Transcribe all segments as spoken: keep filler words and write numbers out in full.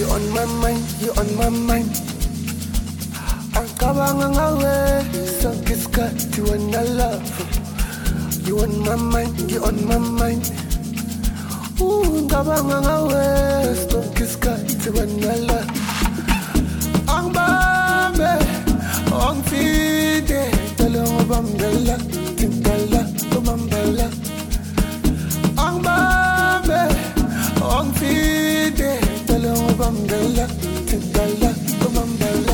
on my mind, you on my mind. Angkabanga ngawe, sonke isikhathi wena love. You on my mind, you on my mind. Ooh, angkabanga ngawe, sonke isikhathi wena love. Angibambe, angifide, tala ngibambela, tintala, ngibambela. Angibambe, angifide, tala ngibambela, tintala, ngibambela.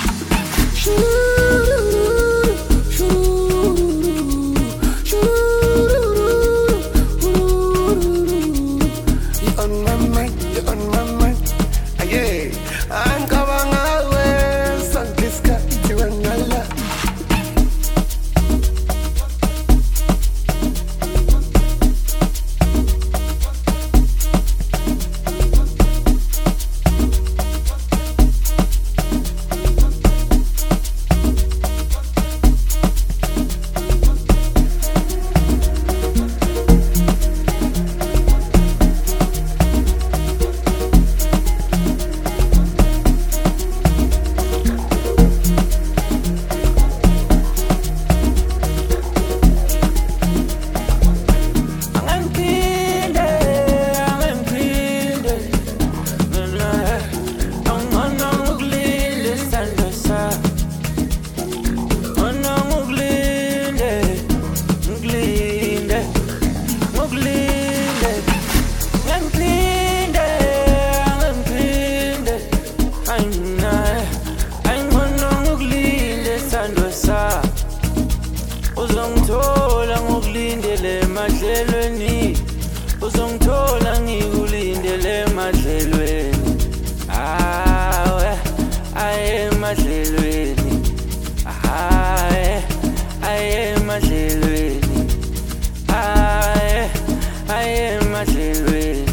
Uzongithola ngokulindele emadlelweni, uzongithola ngikulindele emadlelweni. Awe aye emadlelweni, aye aye emadlelweni, aye aye emadlelweni.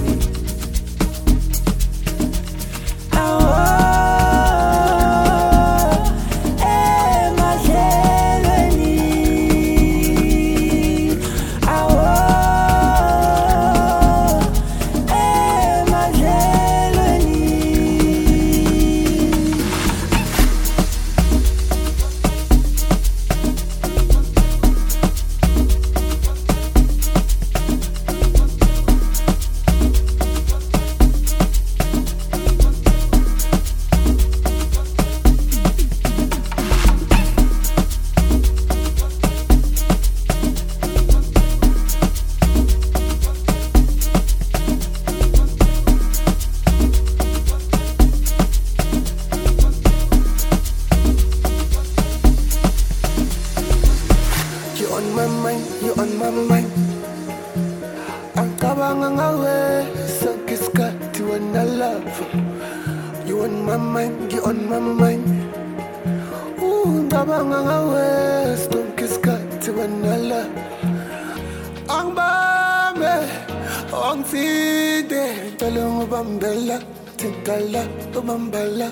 You on my mind. Angkabanga ngawe, sonke isikhathi wena love. You on my mind, you on my mind. Ooh, angkabanga ngawe, sonke isikhathi wena love. Angibambe, angifide, tala ngibambela, tintala, ngibambela.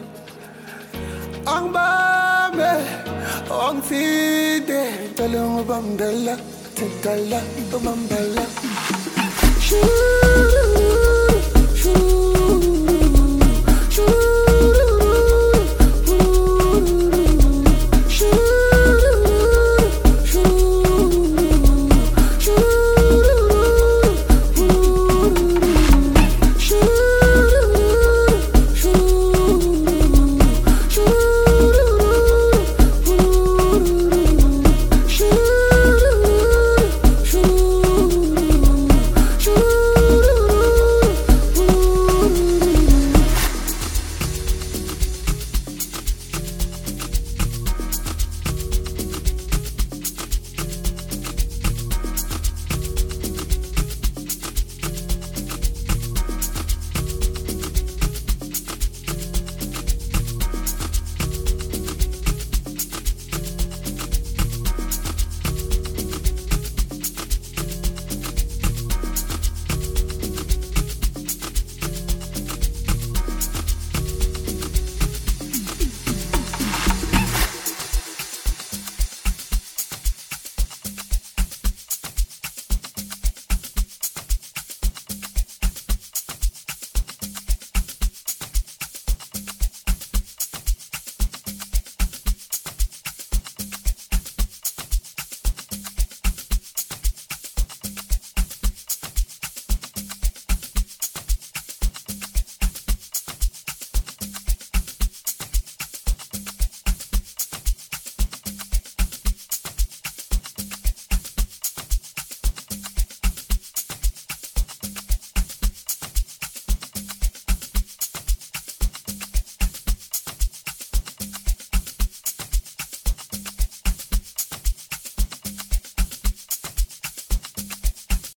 Angibambe, angifide, tala ngibambela, tintala, ngibambela.